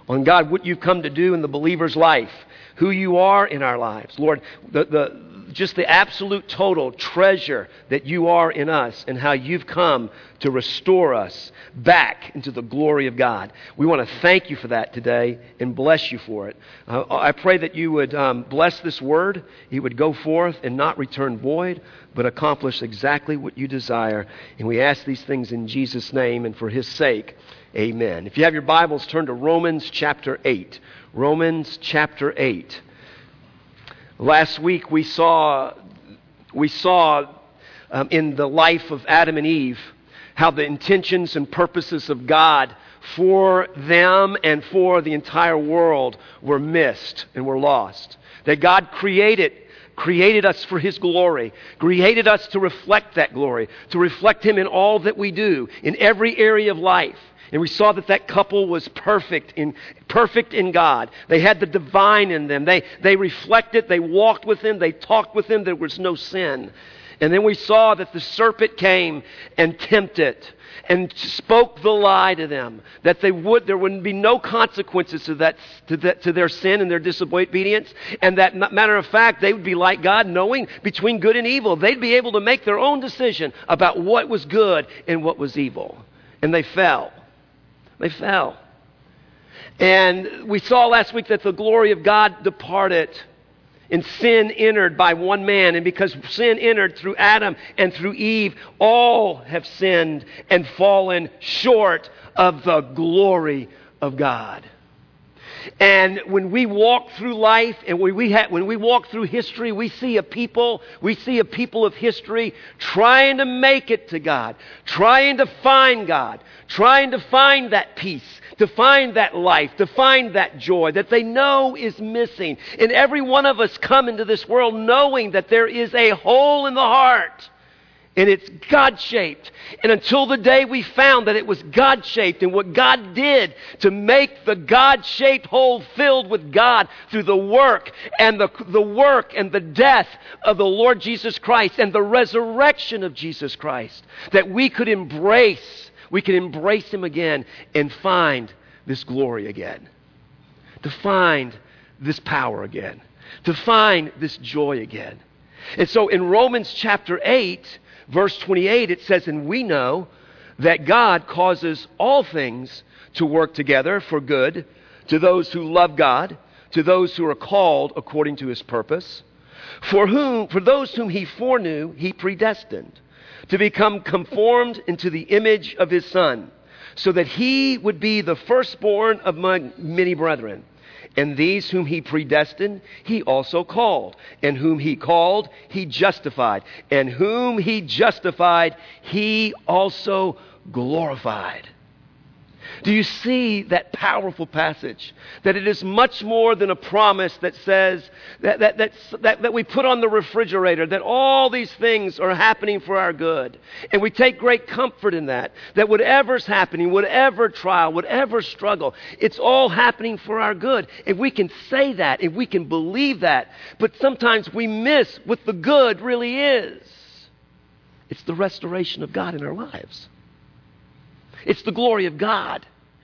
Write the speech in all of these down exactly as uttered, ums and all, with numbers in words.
on God, what you've come to do in the believer's life, who you are in our lives. Lord, the, the just the absolute total treasure that you are in us and how you've come to restore us back into the glory of God. We want to thank you for that today and bless you for it. Uh, I pray that you would um, bless this word. It would go forth and not return void, but accomplish exactly what you desire. And we ask these things in Jesus' name and for his sake. Amen. If you have your Bibles, turn to Romans chapter eight. Romans chapter eight. Last week we saw we saw um, in the life of Adam and Eve how the intentions and purposes of God for them and for the entire world were missed and were lost. That God created created us for his glory, created us to reflect that glory, to reflect him in all that we do, in every area of life. And we saw that that couple was perfect in perfect in God. They had the divine in them. They they reflected, they walked with him, they talked with him. There was no sin. And then we saw that the serpent came and tempted and spoke the lie to them, that they would there wouldn't be no consequences to that to that to their sin and their disobedience, and that, matter of fact, they would be like God, knowing between good and evil. They'd be able to make their own decision about what was good and what was evil. And they fell. They fell. And we saw last week that the glory of God departed and sin entered by one man. And because sin entered through Adam and through Eve, all have sinned and fallen short of the glory of God. And when we walk through life and when we, ha- when we walk through history, we see a people, we see a people of history trying to make it to God, trying to find God, trying to find that peace, to find that life, to find that joy that they know is missing. And every one of us come into this world knowing that there is a hole in the heart. And it's God-shaped. And until the day we found that it was God-shaped and what God did to make the God-shaped hole filled with God through the work and the, the work and the death of the Lord Jesus Christ and the resurrection of Jesus Christ, that we could embrace, we could embrace him again and find this glory again, to find this power again, to find this joy again. And so in Romans chapter eight, verse twenty-eight, it says, and we know that God causes all things to work together for good to those who love God, to those who are called according to his purpose, for whom, for those whom he foreknew, he predestined to become conformed into the image of his Son, so that he would be the firstborn among many brethren. And these whom he predestined, he also called. And whom he called, he justified. And whom he justified, he also glorified. Do you see that powerful passage? That it is much more than a promise that says, that, that, that, that, that we put on the refrigerator, that all these things are happening for our good. And we take great comfort in that. That whatever's happening, whatever trial, whatever struggle, it's all happening for our good. And we can say that, and we can believe that. But sometimes we miss what the good really is. It's the restoration of God in our lives. It's the glory of God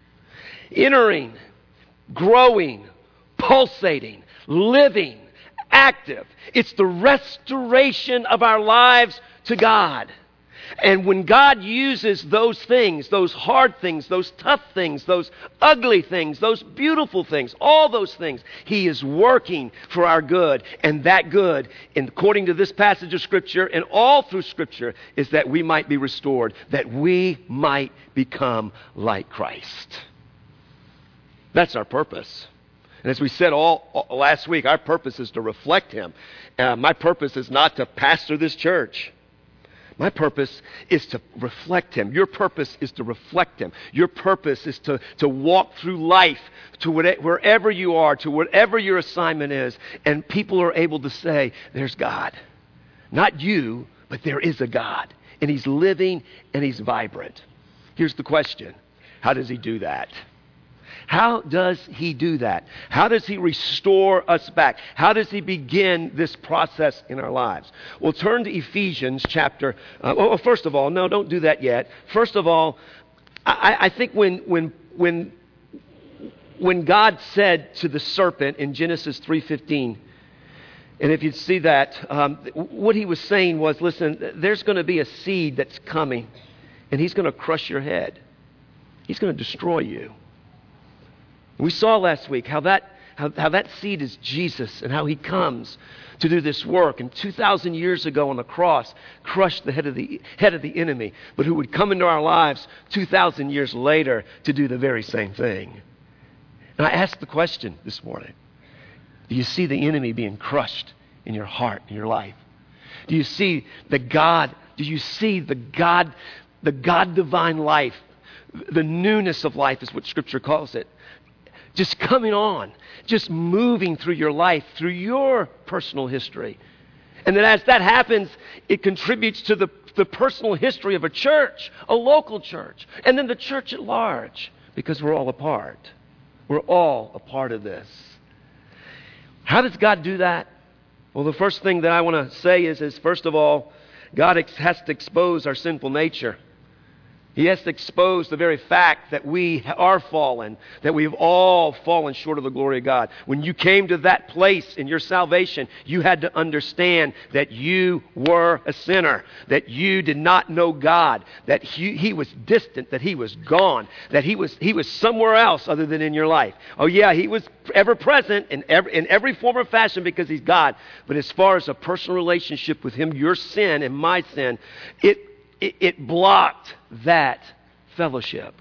entering, growing, pulsating, living, active. It's the restoration of our lives to God. And when God uses those things, those hard things, those tough things, those ugly things, those beautiful things, all those things, he is working for our good. And that good, and according to this passage of Scripture and all through Scripture, is that we might be restored, that we might become like Christ. That's our purpose. And as we said all, all last week, our purpose is to reflect him. Uh, my purpose is not to pastor this church. My purpose is to reflect him. Your purpose is to reflect him. Your purpose is to, to walk through life to whatever, wherever you are, to whatever your assignment is, and people are able to say, there's God. Not you, but there is a God. And he's living and he's vibrant. Here's the question. How does he do that? How does he do that? How does he restore us back? How does he begin this process in our lives? Well, turn to Ephesians chapter... Uh, well, first of all, no, don't do that yet. First of all, I, I think when when when when God said to the serpent in Genesis three fifteen, and if you see that, um, what he was saying was, listen, there's going to be a seed that's coming, and he's going to crush your head. He's going to destroy you. We saw last week how that how, how that seed is Jesus, and how he comes to do this work. And two thousand years ago on the cross, crushed the head of the head of the enemy, but who would come into our lives two thousand years later to do the very same thing. And I asked the question this morning, do you see the enemy being crushed in your heart, in your life? Do you see the God, do you see the God, the God divine life, the newness of life is what Scripture calls it, just coming on, just moving through your life, through your personal history. And then as that happens, it contributes to the, the personal history of a church, a local church, and then the church at large, because we're all a part. We're all a part of this. How does God do that? Well, the first thing that I want to say is, is first of all, God ex- has to expose our sinful nature. He has to expose the very fact that we are fallen, that we've all fallen short of the glory of God. When you came to that place in your salvation, you had to understand that you were a sinner, that you did not know God, that he, he was distant, that he was gone, that he was he was somewhere else other than in your life. Oh yeah, he was ever present in every, in every form or fashion because he's God. But as far as a personal relationship with him, your sin and my sin, it It blocked that fellowship.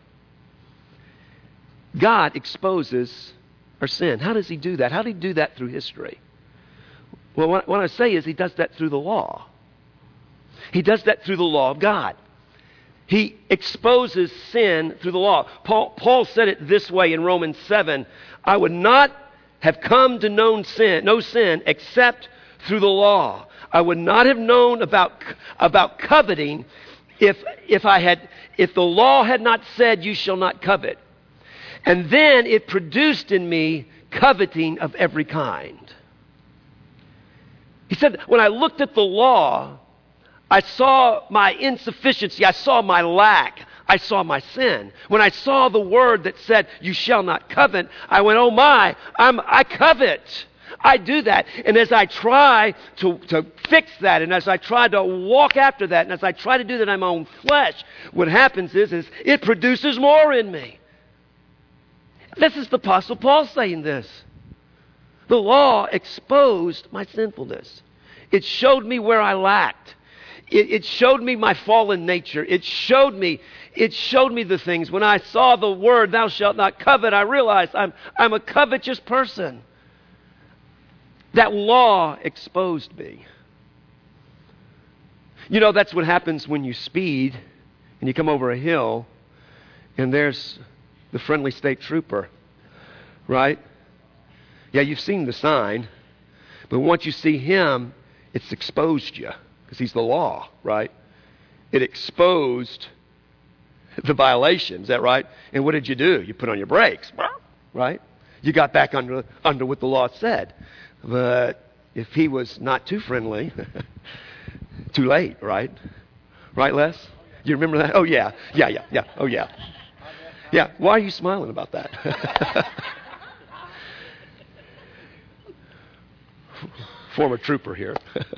God exposes our sin. How does he do that? How did he do that through history? Well, what, what I say is he does that through the law. He does that through the law of God. He exposes sin through the law. Paul, Paul said it this way in Romans seven, I would not have come to know sin, no sin except through the law. I would not have known about, about coveting If if I had if the law had not said you shall not covet. And then it produced in me coveting of every kind. He said, when I looked at the law, I saw my insufficiency, I saw my lack, I saw my sin. When I saw the word that said you shall not covet, I went, oh my, I'm I covet. I do that. And as I try to, to fix that, and as I try to walk after that, and as I try to do that in my own flesh, what happens is, is it produces more in me. This is the Apostle Paul saying this. The law exposed my sinfulness. It showed me where I lacked. It, it showed me my fallen nature. It showed me, it showed me the things. When I saw the word, thou shalt not covet, I realized I'm, I'm a covetous person. That law exposed me. You know, that's what happens when you speed and you come over a hill and there's the friendly state trooper, right? Yeah, you've seen the sign, but once you see him, it's exposed you because he's the law, right? It exposed the violation, is that right? And what did you do? You put on your brakes, right? You got back under under what the law said. But if he was not too friendly, too late, right? Right, Les? You remember that? Oh, yeah. Yeah, yeah, yeah. Oh, yeah. Yeah. Why are you smiling about that? Former trooper here.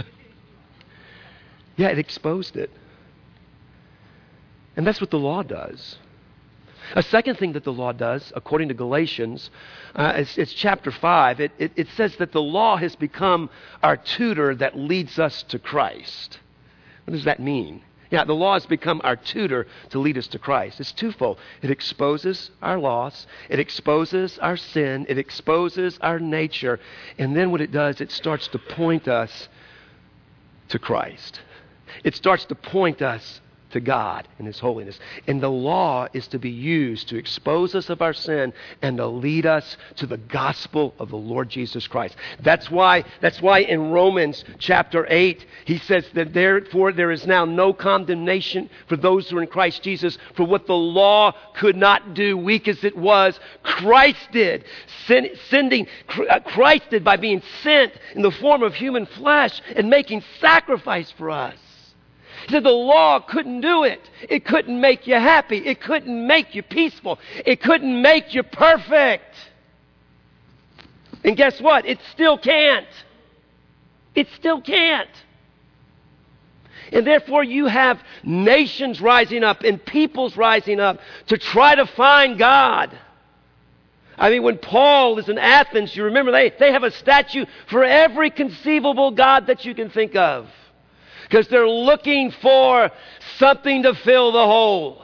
Yeah, it exposed it. And that's what the law does. A second thing that the law does, according to Galatians, uh, it's, it's chapter five, it, it, it says that the law has become our tutor that leads us to Christ. What does that mean? Yeah, the law has become our tutor to lead us to Christ. It's twofold. It exposes our loss. It exposes our sin. It exposes our nature. And then what it does, it starts to point us to Christ. It starts to point us to God and His holiness. And the law is to be used to expose us of our sin and to lead us to the gospel of the Lord Jesus Christ. That's why, that's why in Romans chapter eight, he says that therefore there is now no condemnation for those who are in Christ Jesus, for what the law could not do, weak as it was, Christ did. Sin, sending, Christ did by being sent in the form of human flesh and making sacrifice for us. He said the law couldn't do it. It couldn't make you happy. It couldn't make you peaceful. It couldn't make you perfect. And guess what? It still can't. It still can't. And therefore you have nations rising up and peoples rising up to try to find God. I mean, when Paul is in Athens, you remember they, they have a statue for every conceivable God that you can think of. Because they're looking for something to fill the hole.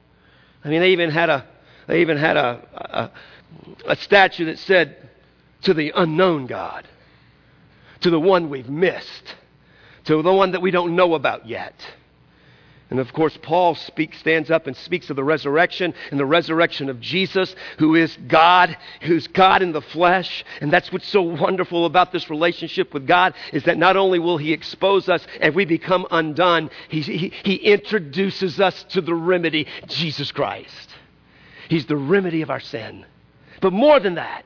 I mean, they even had a they even had a, a, a statue that said, to the unknown God, to the one we've missed, to the one that we don't know about yet. And of course, Paul speaks, stands up and speaks of the resurrection and the resurrection of Jesus, who is God, who's God in the flesh. And that's what's so wonderful about this relationship with God, is that not only will He expose us and we become undone, He, he, he introduces us to the remedy, Jesus Christ. He's the remedy of our sin. But more than that,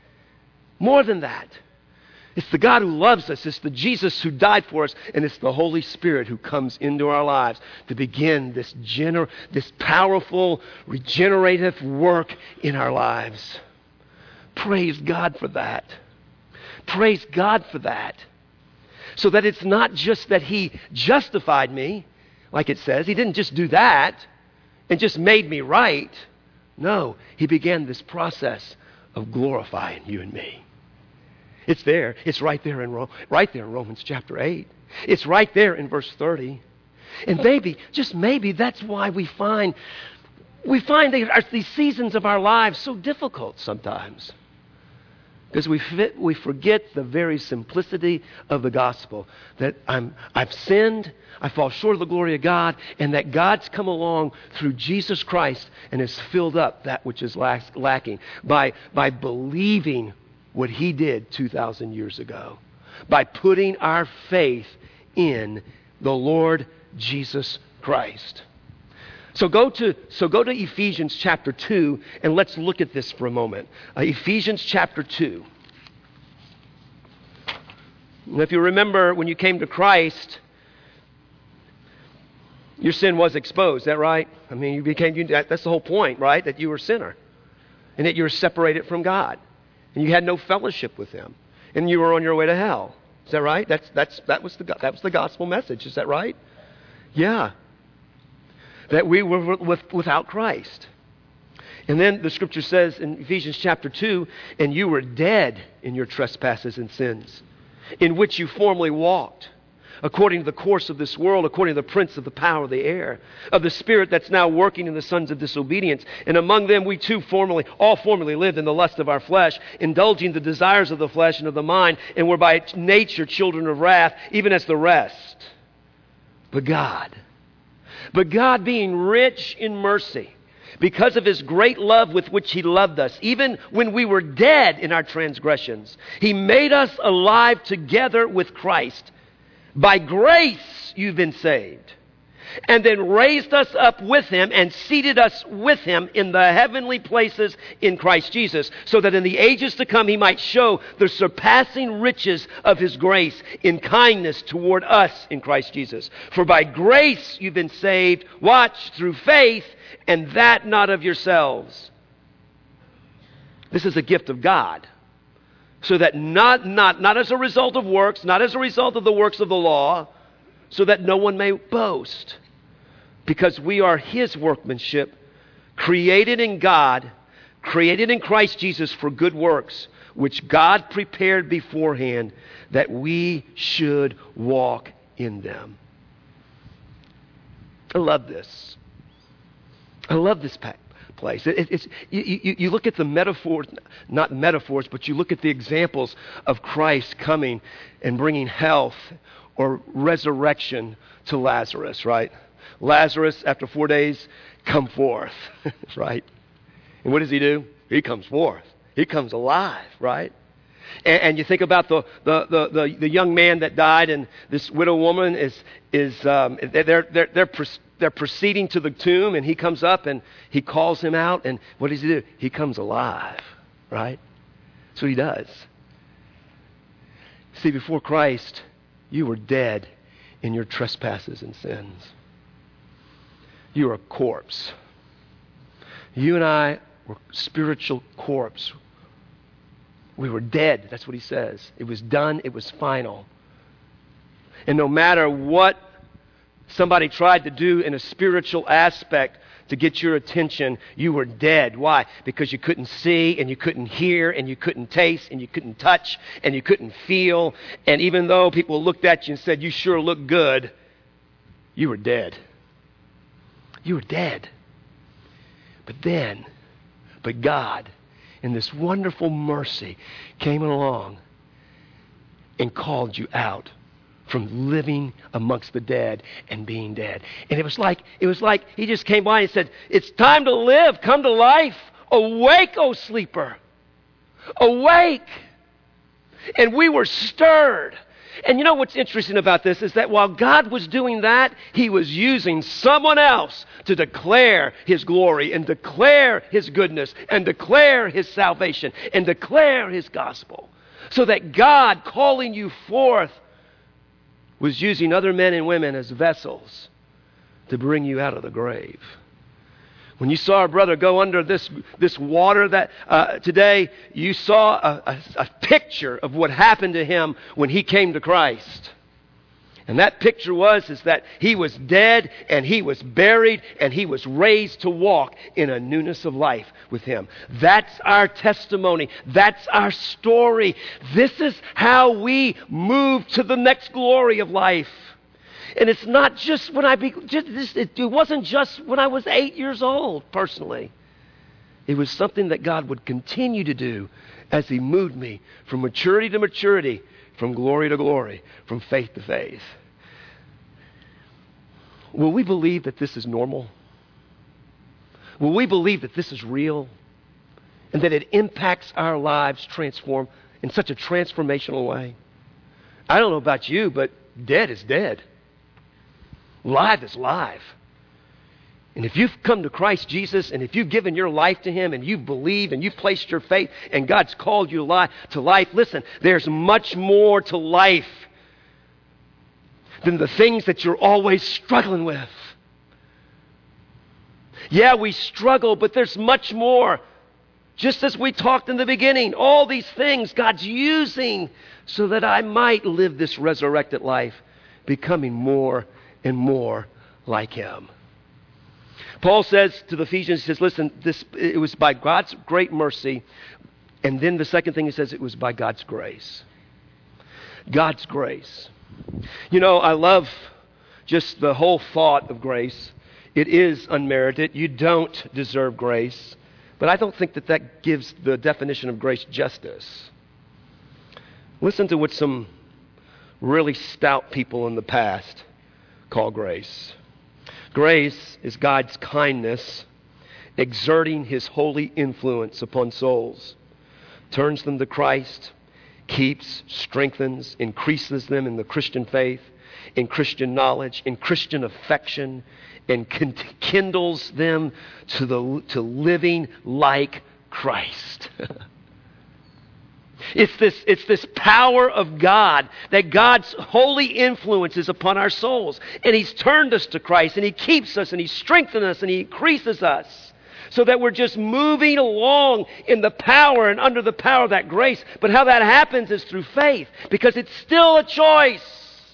more than that, it's the God who loves us. It's the Jesus who died for us. And it's the Holy Spirit who comes into our lives to begin this, gener- this powerful, regenerative work in our lives. Praise God for that. Praise God for that. So that it's not just that He justified me, like it says. He didn't just do that and just made me right. No, He began this process of glorifying you and me. It's there. It's right there in Ro- right there in Romans chapter eight. It's right there in verse thirty. And maybe, just maybe, that's why we find we find that these seasons of our lives so difficult sometimes. Because we fit, we forget the very simplicity of the gospel. That I'm I've sinned, I fall short of the glory of God, and that God's come along through Jesus Christ and has filled up that which is lack, lacking by by believing what He did two thousand years ago, by putting our faith in the Lord Jesus Christ. So go to so go to Ephesians chapter two, and let's look at this for a moment. Uh, Ephesians chapter two. And if you remember, when you came to Christ, your sin was exposed. Is that right? I mean, you became. You, that's the whole point, right? That you were a sinner, and that you were separated from God. And you had no fellowship with Him. And you were on your way to hell. Is that right? That's, that's, that, was the, that was the gospel message. Is that right? Yeah. That we were with, without Christ. And then the scripture says in Ephesians chapter two, and you were dead in your trespasses and sins, in which you formerly walked, according to the course of this world, according to the prince of the power of the air, of the spirit that's now working in the sons of disobedience. And among them we too formerly, all formerly lived in the lust of our flesh, indulging the desires of the flesh and of the mind, and were by nature children of wrath, even as the rest. But God, but God being rich in mercy, because of His great love with which He loved us, even when we were dead in our transgressions, He made us alive together with Christ. By grace you've been saved. And then raised us up with Him and seated us with Him in the heavenly places in Christ Jesus, so that in the ages to come He might show the surpassing riches of His grace in kindness toward us in Christ Jesus. For by grace you've been saved, watch, through faith, and that not of yourselves. This is a gift of God. So that not, not, not as a result of works, not as a result of the works of the law, so that no one may boast. Because we are His workmanship, created in God, created in Christ Jesus for good works, which God prepared beforehand that we should walk in them. I love this. I love this place. It, it's, you, you, you look at the metaphors, not metaphors, but you look at the examples of Christ coming and bringing health or resurrection to Lazarus, right? Lazarus, after four days, come forth, right? And what does he do? He comes forth. He comes alive, right? And, and you think about the, the, the, the, the young man that died, and this widow woman is, is um, they're, they're, they're, they're proceeding to the tomb, and he comes up and he calls him out, and what does he do? He comes alive, right? That's what he does. See, before Christ, you were dead in your trespasses and sins. You are a corpse. You and I were spiritual corpse. We were dead. That's what he says. It was done. It was final. And no matter what somebody tried to do in a spiritual aspect to get your attention, you were dead. Why? Because you couldn't see, and you couldn't hear, and you couldn't taste, and you couldn't touch, and you couldn't feel. And even though people looked at you and said, you sure look good, you were dead. You were dead. But then, but God, in this wonderful mercy, came along and called you out from living amongst the dead and being dead. And it was like, it was like he just came by and said, it's time to live. Come to life. Awake, O sleeper. Awake. And we were stirred. And you know what's interesting about this is that while God was doing that, he was using someone else to declare his glory and declare his goodness and declare his salvation and declare his gospel. So that God calling you forth was using other men and women as vessels to bring you out of the grave. When you saw our brother go under this, this water that uh, today, you saw a, a, a picture of what happened to him when he came to Christ. And that picture was is that he was dead and he was buried and he was raised to walk in a newness of life with him. That's our testimony. That's our story. This is how we move to the next glory of life. And it's not just when I be, just, it wasn't just when I was eight years old, personally. It was something that God would continue to do as he moved me from maturity to maturity, from glory to glory, from faith to faith. Will we believe that this is normal? Will we believe that this is real? And that it impacts our lives transform in such a transformational way? I don't know about you, but dead is dead. Live is live. And if you've come to Christ Jesus, and if you've given your life to him, and you believe, and you've placed your faith, and God's called you to life, listen, there's much more to life than the things that you're always struggling with. Yeah, we struggle, but there's much more. Just as we talked in the beginning, all these things God's using so that I might live this resurrected life, becoming more and more like him. Paul says to the Ephesians, he says, listen, this it was by God's great mercy. And then the second thing he says, it was by God's grace. God's grace. You know, I love just the whole thought of grace. It is unmerited. You don't deserve grace. But I don't think that that gives the definition of grace justice. Listen to what some really stout people in the past call grace. Grace is God's kindness exerting his holy influence upon souls, turns them to Christ, keeps, strengthens, increases them in the Christian faith, in Christian knowledge, in Christian affection, and kindles them to the to living like Christ. It's this, it's this power of God, that God's holy influence is upon our souls. And he's turned us to Christ, and he keeps us, and he strengthens us, and he increases us, so that we're just moving along in the power and under the power of that grace. But how that happens is through faith, because it's still a choice.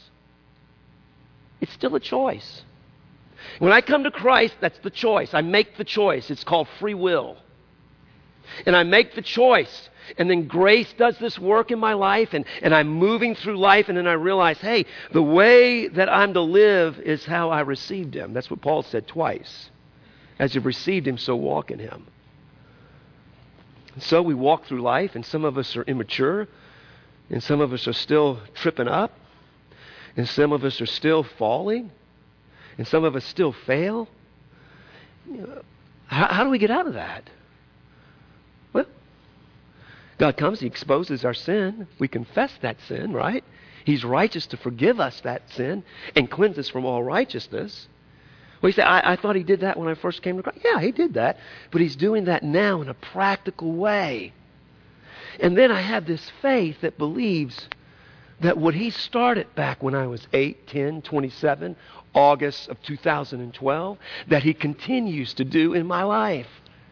It's still a choice. When I come to Christ, that's the choice. I make the choice. It's called free will. And I make the choice. And then grace does this work in my life, and, and I'm moving through life, and then I realize, hey, the way that I'm to live is how I received him. That's what Paul said twice. As you've received him, so walk in him. And so we walk through life, and some of us are immature, and some of us are still tripping up, and some of us are still falling, and some of us still fail. You know, how, how do we get out of that? Well, God comes, he exposes our sin. We confess that sin, right? He's righteous to forgive us that sin and cleanse us from all righteousness. Well, you say, I, I thought he did that when I first came to Christ. Yeah, he did that. But he's doing that now in a practical way. And then I have this faith that believes that what he started back when I was eight, ten, twenty-seven, August of two thousand twelve, that he continues to do in my life.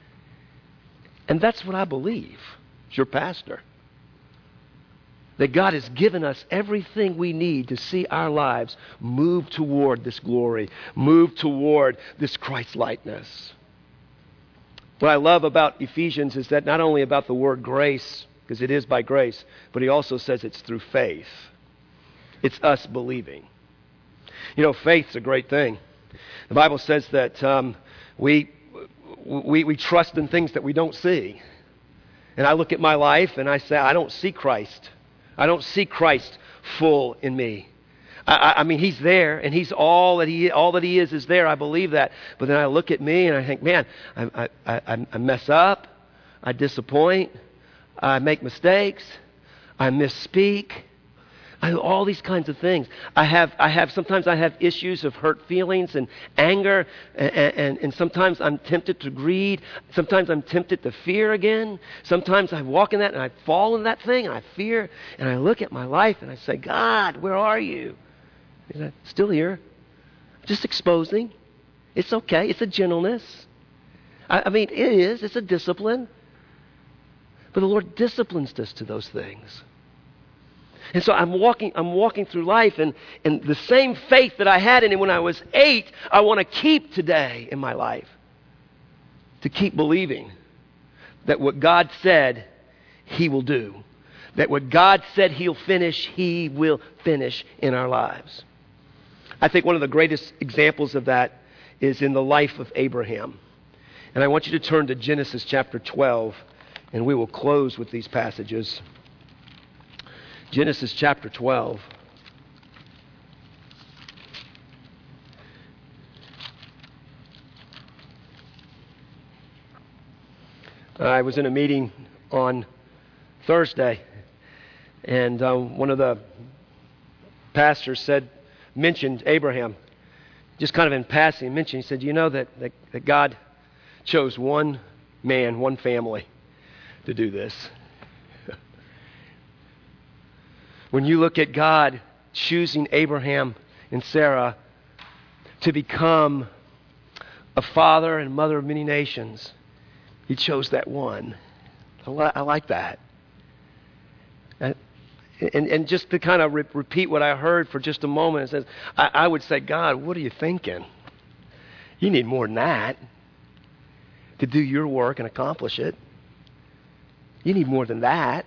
And that's what I believe as your pastor. That God has given us everything we need to see our lives move toward this glory, move toward this Christ-likeness. What I love about Ephesians is that not only about the word grace, because it is by grace, but he also says it's through faith. It's us believing. You know, faith's a great thing. The Bible says that um, we, we, we trust in things that we don't see. And I look at my life and I say, I don't see Christ. I don't see Christ full in me. I, I mean, he's there, and he's all that he all that he is is there. I believe that. But then I look at me and I think, man, I, I, I, I mess up, I disappoint, I make mistakes, I misspeak, I do all these kinds of things. I have, I have. Sometimes I have issues of hurt feelings and anger, and, and, and sometimes I'm tempted to greed. Sometimes I'm tempted to fear again. Sometimes I walk in that and I fall in that thing and I fear, and I look at my life and I say, God, where are you? Is that still here? Just exposing. It's okay. It's a gentleness. I, I mean, it is. It's a discipline. But the Lord disciplines us to those things. And so I'm walking, I'm walking through life, and, and the same faith that I had in Him when I was eight, I want to keep today in my life. To keep believing that what God said, He will do. That what God said He'll finish, He will finish in our lives. I think one of the greatest examples of that is in the life of Abraham. And I want you to turn to Genesis chapter twelve, and we will close with these passages. Genesis chapter twelve. I was in a meeting on Thursday, and um, one of the pastors said, mentioned Abraham, just kind of in passing, mentioned, he said, you know that, that, that God chose one man, one family to do this. When you look at God choosing Abraham and Sarah to become a father and mother of many nations, He chose that one. I, li- I like that. And, and, and just to kind of re- repeat what I heard for just a moment, it says, I, I would say, God, what are you thinking? You need more than that to do your work and accomplish it. You need more than that.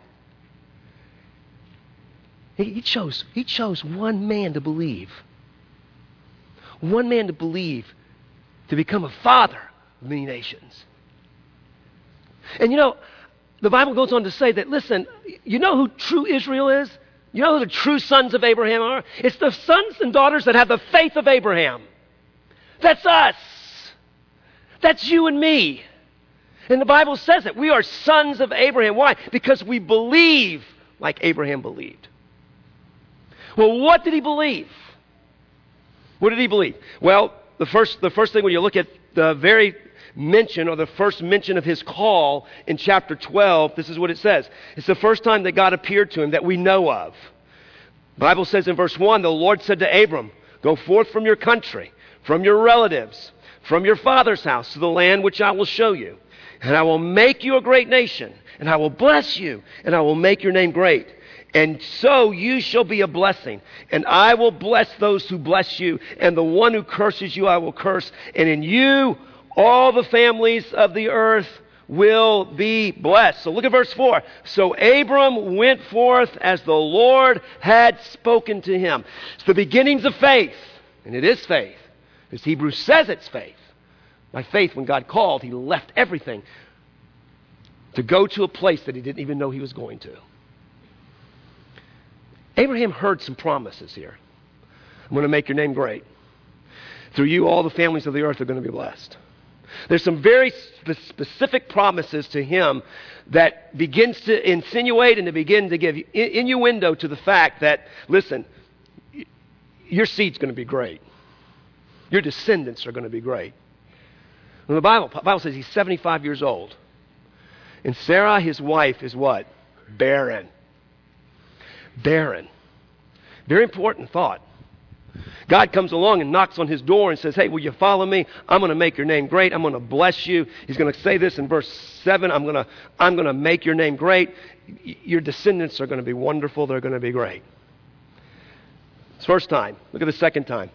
He chose, he chose one man to believe. One man to believe to become a father of many nations. And you know, the Bible goes on to say that, listen, you know who true Israel is? You know who the true sons of Abraham are? It's the sons and daughters that have the faith of Abraham. That's us. That's you and me. And the Bible says it. We are sons of Abraham. Why? Because we believe like Abraham believed. Well, what did he believe? What did he believe? Well, the first, the first thing when you look at the very mention or the first mention of his call in chapter twelve, this is what it says. It's the first time that God appeared to him that we know of. The Bible says in verse one, the Lord said to Abram, go forth from your country, from your relatives, from your father's house to the land which I will show you. And I will make you a great nation, and I will bless you, and I will make your name great. And so you shall be a blessing. And I will bless those who bless you. And the one who curses you, I will curse. And in you, all the families of the earth will be blessed. So look at verse four. So Abram went forth as the Lord had spoken to him. It's the beginnings of faith. And it is faith. Because Hebrews says it's faith. By faith, when God called, he left everything to go to a place that he didn't even know he was going to. Abraham heard some promises here. I'm going to make your name great. Through you, all the families of the earth are going to be blessed. There's some very spe- specific promises to him that begins to insinuate and to begin to give innuendo to the fact that, listen, your seed's going to be great. Your descendants are going to be great. And the Bible, the Bible says he's seventy-five years old. And Sarah, his wife, is what? Barren. Barren. Very important thought. God comes along and knocks on his door and says, hey, will you follow me? I'm going to make your name great. I'm going to bless you. He's going to say this in verse seven. I'm going to, I'm going to make your name great. Your descendants are going to be wonderful. They're going to be great. It's first time. Look at the second time.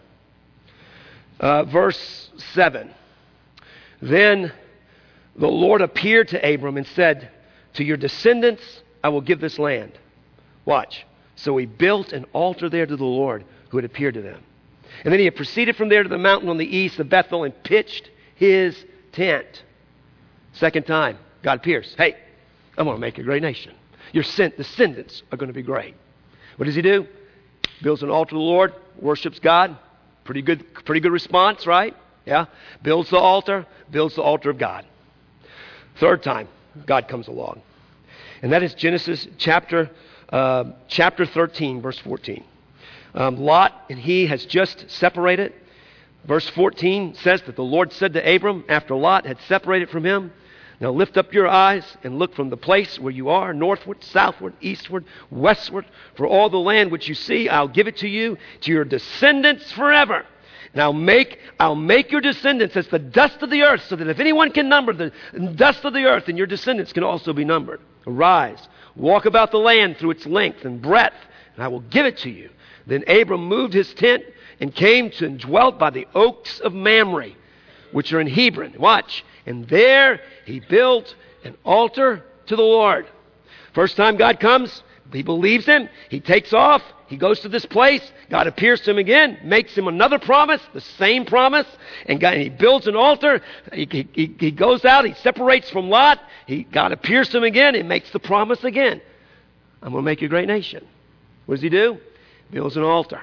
Uh, verse seven. Then the Lord appeared to Abram and said, to your descendants, I will give this land. Watch. So he built an altar there to the Lord who had appeared to them. And then he had proceeded from there to the mountain on the east of Bethel and pitched his tent. Second time, God appears. Hey, I'm going to make a great nation. Your descendants are going to be great. What does he do? Builds an altar to the Lord, worships God. Pretty good, pretty good response, right? Yeah. Builds the altar, builds the altar of God. Third time, God comes along. And that is Genesis chapter, uh, chapter thirteen, verse fourteen. Um, Lot and he has just separated. Verse fourteen says that the Lord said to Abram, after Lot had separated from him, now lift up your eyes and look from the place where you are, northward, southward, eastward, westward. For all the land which you see, I'll give it to you, to your descendants forever. And I'll make, I'll make your descendants as the dust of the earth, so that if anyone can number the dust of the earth, then your descendants can also be numbered. Arise, walk about the land through its length and breadth, and I will give it to you. Then Abram moved his tent and came to and dwelt by the oaks of Mamre, which are in Hebron. Watch. And there he built an altar to the Lord. First time God comes, he believes him. He takes off. He goes to this place. God appears to him again, makes him another promise, the same promise. And, God, and he builds an altar. He, he, he goes out. He separates from Lot. He, God appears to him again and makes the promise again. I'm going to make you a great nation. What does he do? Builds an altar.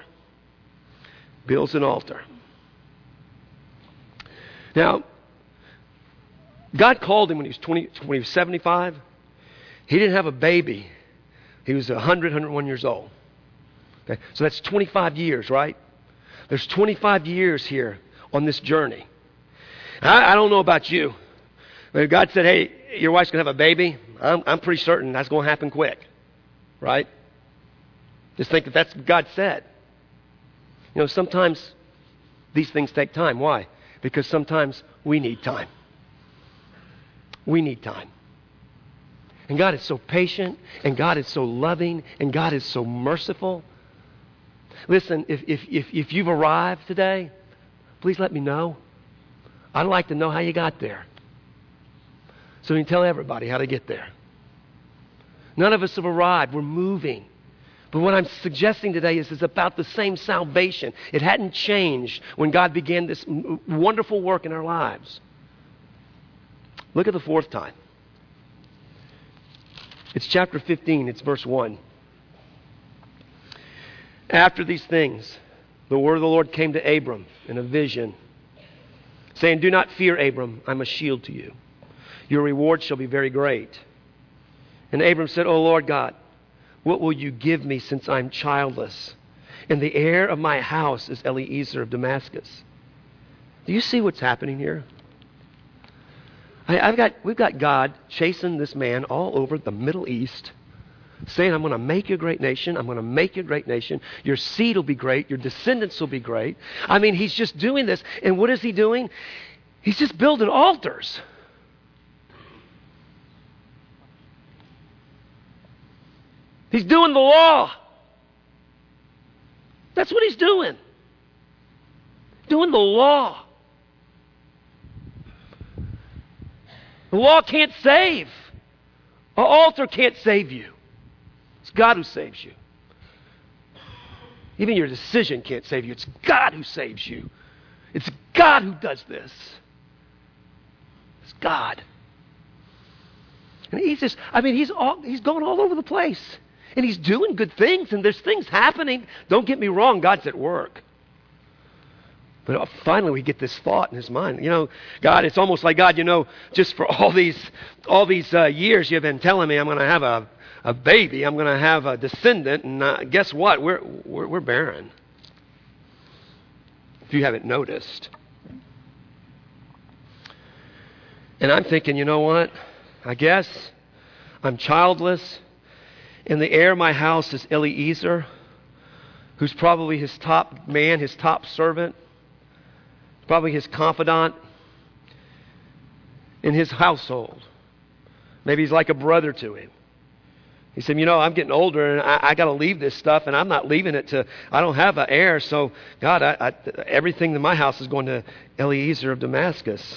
Builds an altar. Now, God called him when he was twenty, when he was seventy-five. He didn't have a baby. He was one hundred, one hundred one years old. Okay? So that's twenty-five years, right? There's twenty-five years here on this journey. I, I don't know about you, but if God said, hey, your wife's going to have a baby, I'm, I'm pretty certain that's going to happen quick, right? Just think that that's what God said. You know, sometimes these things take time. Why? Because sometimes we need time. We need time. And God is so patient, and God is so loving, and God is so merciful. Listen, if, if, if, if you've arrived today, please let me know. I'd like to know how you got there, so you can tell everybody how to get there. None of us have arrived. We're moving. But what I'm suggesting today is it's about the same salvation. It hadn't changed when God began this wonderful work in our lives. Look at the fourth time. It's chapter fifteen. It's verse one. After these things, the word of the Lord came to Abram in a vision, saying, do not fear, Abram. I'm a shield to you. Your reward shall be very great. And Abram said, O Lord God, what will you give me since I'm childless? And the heir of my house is Eliezer of Damascus. Do you see what's happening here? I, I've got, we've got God chasing this man all over the Middle East, saying, I'm going to make you a great nation. I'm going to make you a great nation. Your seed will be great. Your descendants will be great. I mean, he's just doing this. And what is he doing? He's just building altars. He's doing the law. That's what he's doing. Doing the law. The law can't save. An altar can't save you. It's God who saves you. Even your decision can't save you. It's God who saves you. It's God who does this. It's God. And he's just, I mean, he's all, he's going all over the place. And he's doing good things, and there's things happening. Don't get me wrong, God's at work. But finally we get this thought in his mind. You know, God, it's almost like, God, you know, just for all these all these uh, years you've been telling me I'm going to have a, a baby, I'm going to have a descendant, and uh, guess what? We're, we're, we're barren. If you haven't noticed. And I'm thinking, you know what? I guess I'm childless. And the heir of my house is Eliezer. who's probably his top man, his top servant, probably his confidant in his household. Maybe he's like a brother to him. He said, you know, I'm getting older and I, I got to leave this stuff, and I'm not leaving it to, I don't have an heir. So, God, I, I, everything in my house is going to Eliezer of Damascus.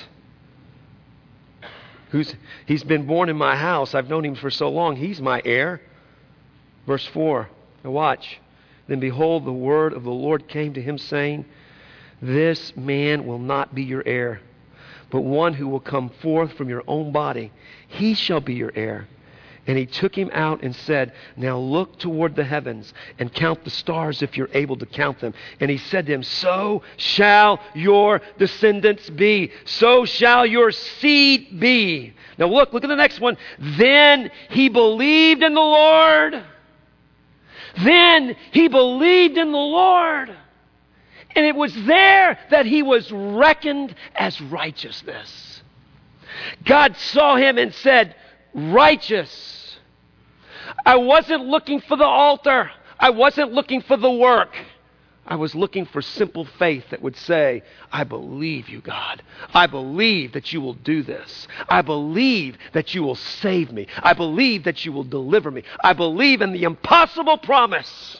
Who's, he's been born in my house. I've known him for so long. He's my heir. Verse four. Now watch. Then behold, the word of the Lord came to him, saying, this man will not be your heir, but one who will come forth from your own body, he shall be your heir. And he took him out and said, now look toward the heavens and count the stars if you're able to count them. And he said to him, so shall your descendants be. So shall your seed be. Now look, look at the next one. Then he believed in the Lord. Then he believed in the Lord. And it was there that he was reckoned as righteousness. God saw him and said, righteous. I wasn't looking for the altar. I wasn't looking for the work. I was looking for simple faith that would say, I believe you, God. I believe that you will do this. I believe that you will save me. I believe that you will deliver me. I believe in the impossible promise.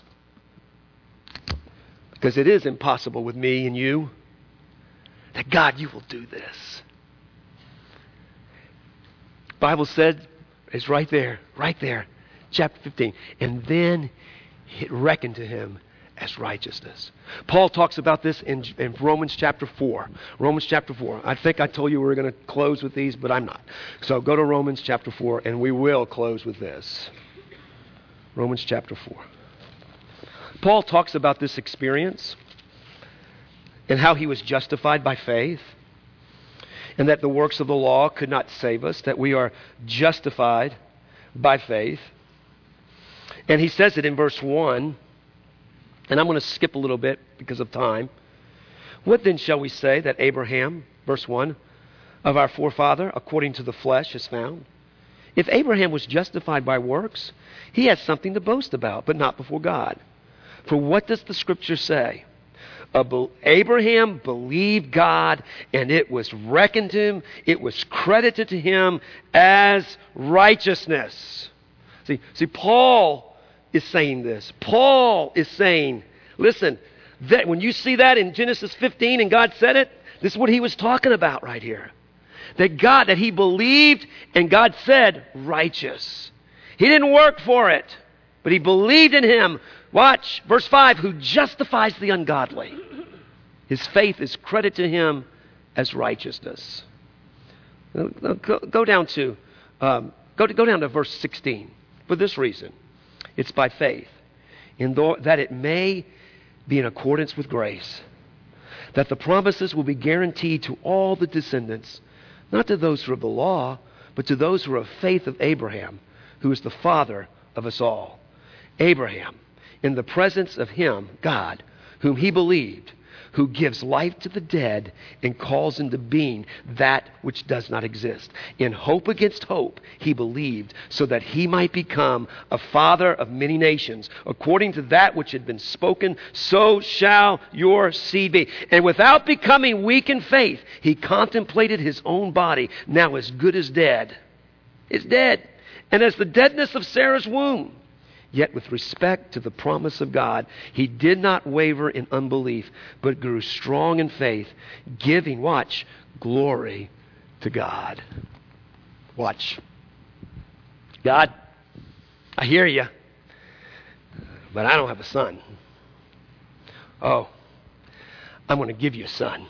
Because it is impossible with me and you. That God, you will do this. The Bible said, it's right there, right there. Chapter fifteen. And then it reckoned to him as righteousness. Paul talks about this in, in Romans chapter four. Romans chapter four. I think I told you we were going to close with these, but I'm not. So go to Romans chapter four, and we will close with this. Romans chapter four. Paul talks about this experience and how he was justified by faith, and that the works of the law could not save us, that we are justified by faith. And he says it in verse one, and I'm going to skip a little bit because of time. What then shall we say that Abraham, verse one, of our forefather, according to the flesh, has found? If Abraham was justified by works, he has something to boast about, but not before God. For what does the Scripture say? Abraham believed God, and it was reckoned to him, it was credited to him as righteousness. See, see, Paul is saying this. Paul is saying, listen, that when you see that in Genesis fifteen and God said it, this is what he was talking about right here. That God, that he believed, and God said, righteous. He didn't work for it, but he believed in him. Watch, verse five, who justifies the ungodly. His faith is credited to him as righteousness. Go, go down to um, go to go down to verse sixteen. For this reason, it's by faith, in th- that it may be in accordance with grace, that the promises will be guaranteed to all the descendants, not to those who are of the law, but to those who are of faith of Abraham, who is the father of us all. Abraham, in the presence of him, God, whom he believed, who gives life to the dead and calls into being that which does not exist. In hope against hope, he believed, so that he might become a father of many nations. According to that which had been spoken, so shall your seed be. And without becoming weak in faith, he contemplated his own body, now as good as dead. It's dead. And as the deadness of Sarah's womb. Yet with respect to the promise of God, he did not waver in unbelief, but grew strong in faith, giving, watch, glory to God. Watch. God, I hear you, but I don't have a son. Oh, I'm going to give you a son.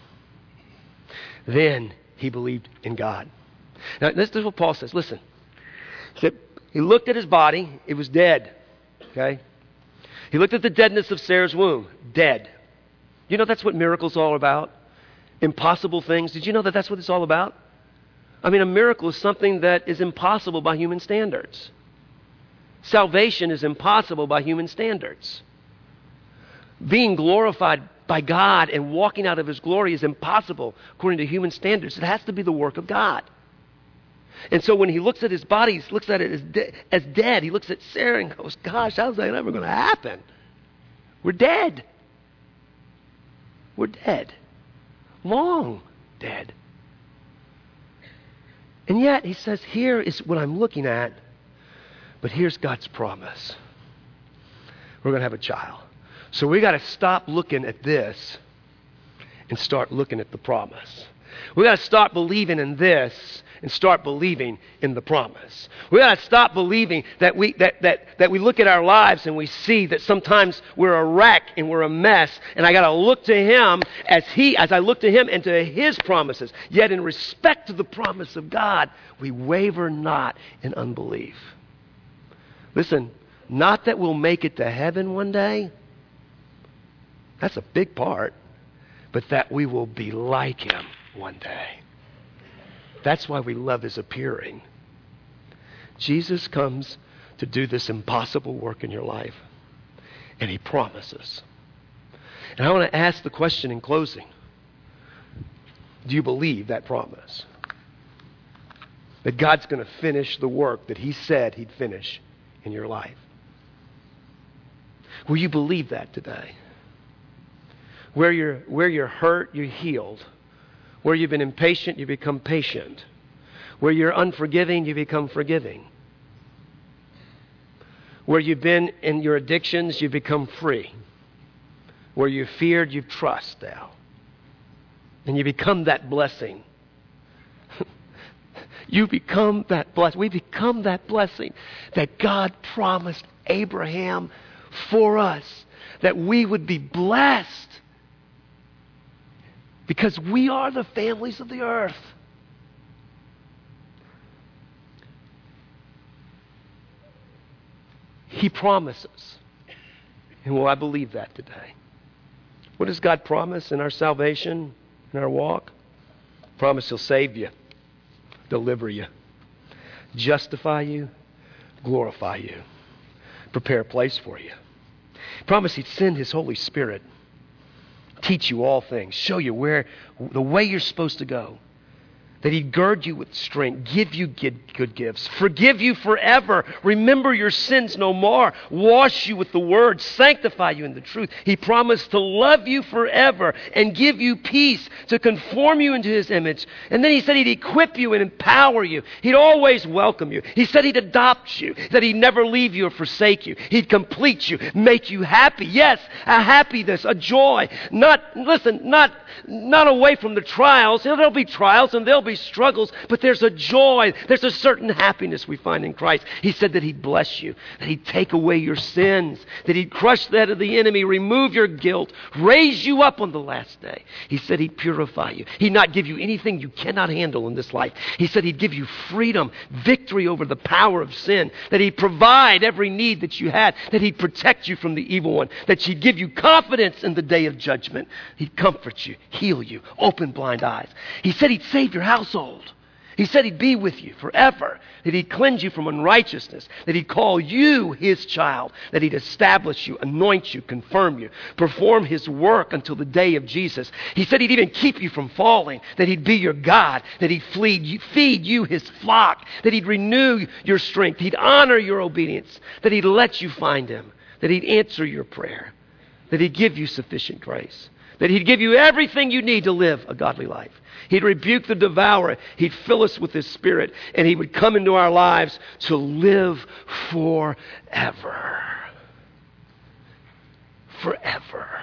Then he believed in God. Now, this is what Paul says. Listen. He said, he looked at his body. It was dead. Okay? He looked at the deadness of Sarah's womb. Dead. You know that's what miracles are all about? Impossible things. Did you know that that's what it's all about? I mean, a miracle is something that is impossible by human standards. Salvation is impossible by human standards. Being glorified by God and walking out of his glory is impossible according to human standards. It has to be the work of God. And so when he looks at his body, he looks at it as, de- as dead. He looks at Sarah and goes, gosh, how's that ever going to happen? We're dead. We're dead. Long dead. And yet, he says, here is what I'm looking at, but here's God's promise. We're going to have a child. So we got to stop looking at this and start looking at the promise. We got to start believing in this and start believing in the promise. We got to stop believing that we that that that we look at our lives and we see that sometimes we're a wreck and we're a mess, and I got to look to him as he as I look to him and to his promises. Yet in respect to the promise of God, we waver not in unbelief. Listen, not that we'll make it to heaven one day. That's a big part. But that we will be like him one day. That's why we love his appearing. Jesus comes to do this impossible work in your life. And he promises. And I want to ask the question in closing. Do you believe that promise? That God's going to finish the work that he said he'd finish in your life? Will you believe that today? Where you're, where you're hurt, you're healed. Where you've been impatient, you become patient. Where you're unforgiving, you become forgiving. Where you've been in your addictions, you become free. Where you feared, you trust now. And you become that blessing. You become that blessing. We become that blessing that God promised Abraham for us. That we would be blessed. Because we are the families of the earth. He promises. And will I believe that today? What does God promise in our salvation, in our walk? Promise he'll save you, deliver you, justify you, glorify you, prepare a place for you. Promise he'd send his Holy Spirit, teach you all things, show you where the way you're supposed to go, that he'd gird you with strength, give you good, good gifts, forgive you forever, remember your sins no more, wash you with the word, sanctify you in the truth. He promised to love you forever and give you peace, to conform you into his image. And then he said he'd equip you and empower you. He'd always welcome you. He said he'd adopt you, that he'd never leave you or forsake you. He'd complete you, make you happy. Yes, a happiness, a joy. Not, listen, not, not away from the trials. There'll be trials and there'll be struggles, but there's a joy, there's a certain happiness we find in Christ. He said that he'd bless you, that he'd take away your sins, that he'd crush that of the enemy, remove your guilt, raise you up on the last day. He said he'd purify you. He'd not give you anything you cannot handle in this life. He said he'd give you freedom, victory over the power of sin, that he'd provide every need that you had, that he'd protect you from the evil one, that he'd give you confidence in the day of judgment. He'd comfort you, heal you, open blind eyes. He said he'd save your household. He said he'd be with you forever, that he'd cleanse you from unrighteousness, that he'd call you his child, that he'd establish you, anoint you, confirm you, perform his work until the day of Jesus. He said he'd even keep you from falling, that he'd be your God, that he'd feed you, feed you his flock, that he'd renew your strength, he'd honor your obedience, that he'd let you find him, that he'd answer your prayer, that he'd give you sufficient grace, that he'd give you everything you need to live a godly life. He'd rebuke the devourer. He'd fill us with his Spirit. And he would come into our lives to live forever. Forever.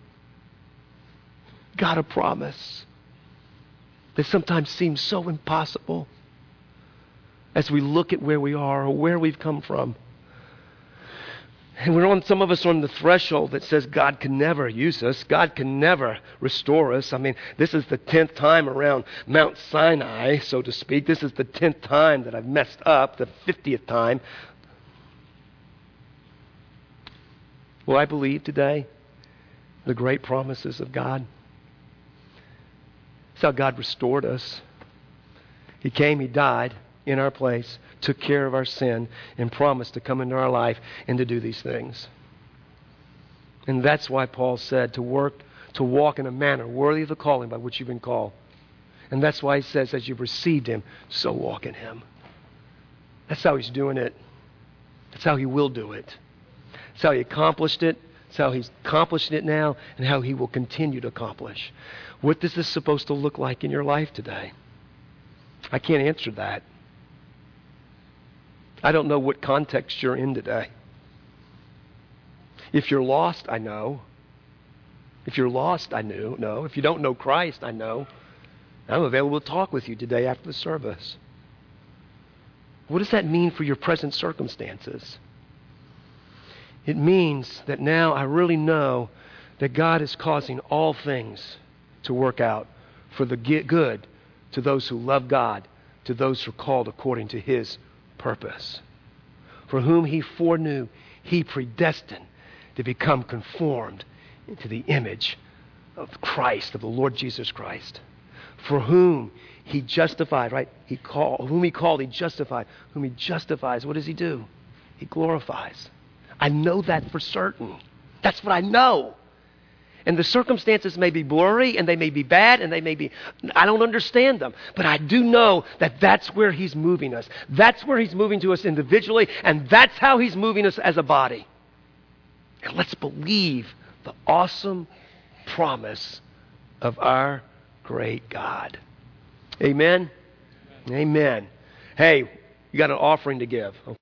God, a promise that sometimes seems so impossible as we look at where we are or where we've come from. And we're on, some of us are on the threshold that says God can never use us. God can never restore us. I mean, this is the tenth time around Mount Sinai, so to speak. This is the tenth time that I've messed up, the fiftieth time. Will I believe today the great promises of God? That's how God restored us. He came, he died in our place, took care of our sin, and promised to come into our life and to do these things. And that's why Paul said to work, to walk in a manner worthy of the calling by which you've been called. And that's why he says, as you've received him, so walk in him. That's how he's doing it. That's how he will do it. That's how he accomplished it. It's how he's accomplishing it now and how he will continue to accomplish. What is this supposed to look like in your life today? I can't answer that. I don't know what context you're in today. If you're lost, I know. If you're lost, I knew, know. If you don't know Christ, I know. I'm available to talk with you today after the service. What does that mean for your present circumstances? It means that now I really know that God is causing all things to work out for the good to those who love God, to those who are called according to his purpose. For whom he foreknew, he predestined to become conformed into the image of Christ, of the Lord Jesus Christ. For whom he justified, right? He called, whom he called, he justified. Whom he justifies, what does he do? He glorifies. I know that for certain. That's what I know. And the circumstances may be blurry and they may be bad and they may be, I don't understand them. But I do know that that's where he's moving us. That's where he's moving to us individually, and that's how he's moving us as a body. And let's believe the awesome promise of our great God. Amen? Amen. Hey, you got an offering to give.